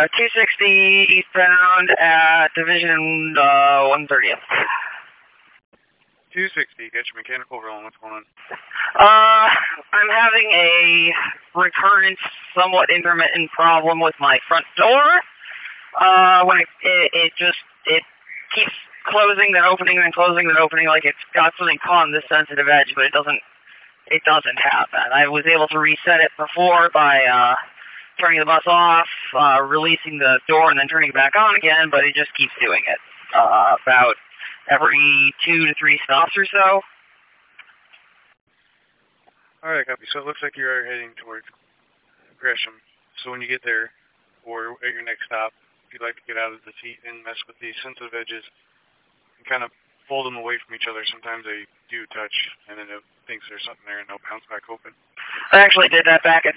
260 eastbound at Division 130th. 260, get your mechanical rolling. What's going on? I'm having a recurrent, somewhat intermittent problem with my front door. When it keeps closing then opening then closing then opening, like it's got something caught on this sensitive edge, but it doesn't have that. I was able to reset it before by turning the bus off, releasing the door, and then turning it back on again, but it just keeps doing it about every 2 to 3 stops or so. Alright, copy. So it looks like you're heading towards Gresham. So when you get there, or at your next stop, if you'd like to get out of the seat and mess with these sensitive edges and kind of fold them away from each other, sometimes they do touch, and then it thinks there's something there and they'll bounce back open. I actually did that back at